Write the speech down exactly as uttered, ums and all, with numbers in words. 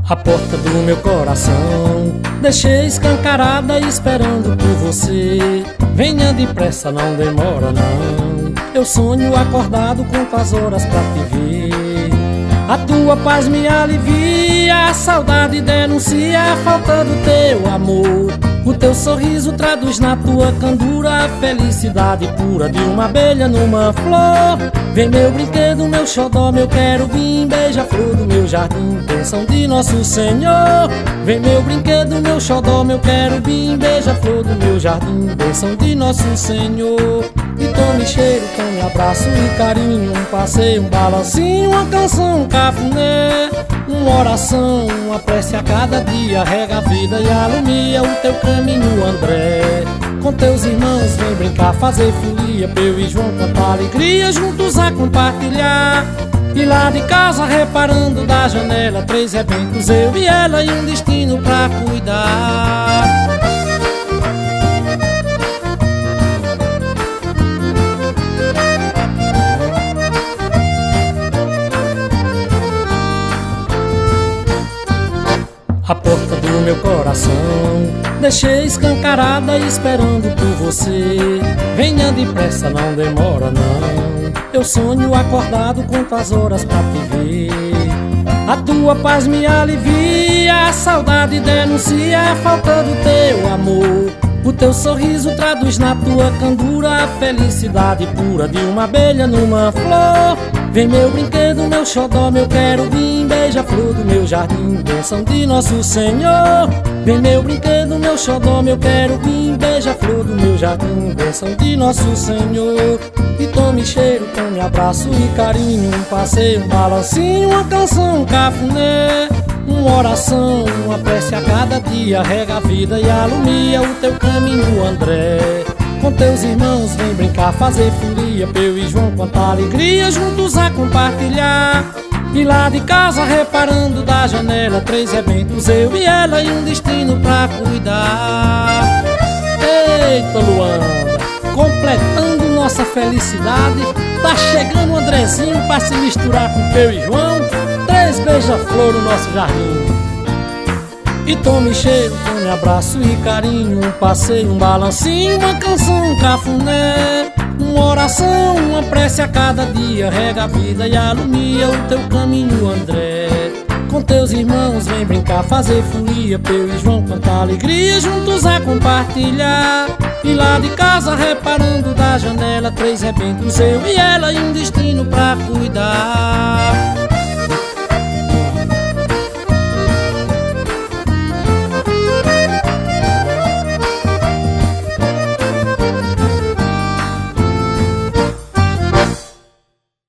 A porta do meu coração deixei escancarada esperando por você. Venha depressa, não demora não. Eu sonho acordado com as horas pra te ver. A tua paz me alivia, a saudade denuncia a falta do teu amor. O teu sorriso traduz na tua candura a felicidade pura de uma abelha numa flor. Vem meu brinquedo, meu xodó, meu querubim, beija-flor do meu jardim, bênção de nosso Senhor. Vem meu brinquedo, meu xodó, meu querubim, beija-flor do meu jardim, bênção de nosso Senhor. E tome cheiro, tome abraço e carinho, um passeio, um balancinho, uma canção, um cafuné, uma oração, uma prece a cada dia, rega a vida e alumia o teu caminho, André. Com teus irmãos vem brincar, fazer folia, Peu e João cantar alegria, juntos a compartilhar. E lá de casa reparando da janela, três rebentos, eu e ela e um destino pra cuidar. A porta do meu coração deixei escancarada esperando por você. Venha depressa, não demora não. Eu sonho acordado com as horas pra te ver. A tua paz me alivia, a saudade denuncia a falta do teu amor. O teu sorriso traduz na tua candura a felicidade pura de uma abelha numa flor. Vem meu brinquedo, meu xodó, meu querubim, beija-flor do meu jardim, bênção de nosso Senhor. Vem meu brinquedo, meu xodó, meu querubim, beija-flor do meu jardim, bênção de nosso Senhor. E tome cheiro, tome abraço e carinho, um passeio, um balancinho, uma canção, um cafuné, uma oração, uma prece a cada dia, rega a vida e alumia o teu caminho, André. Com teus irmãos vem brincar, fazer folia, Peu e João cantar alegria, juntos a compartilhar. E lá de casa reparando da janela, três rebentos, eu e ela e um destino pra cuidar. Eita Luanda, completando nossa felicidade, tá chegando o Andrezinho pra se misturar com Peu e João, três beija-flor no nosso jardim. E tome cheiro, tome abraço e carinho, um passeio, um balancinho, uma canção, um cafuné, uma oração, uma prece a cada dia, rega a vida e alumia o teu caminho, André. Com teus irmãos vem brincar, fazer folia, Peu e João cantar alegria, juntos a compartilhar. E lá de casa reparando da janela, três rebentos, eu e ela e um destino pra cuidar.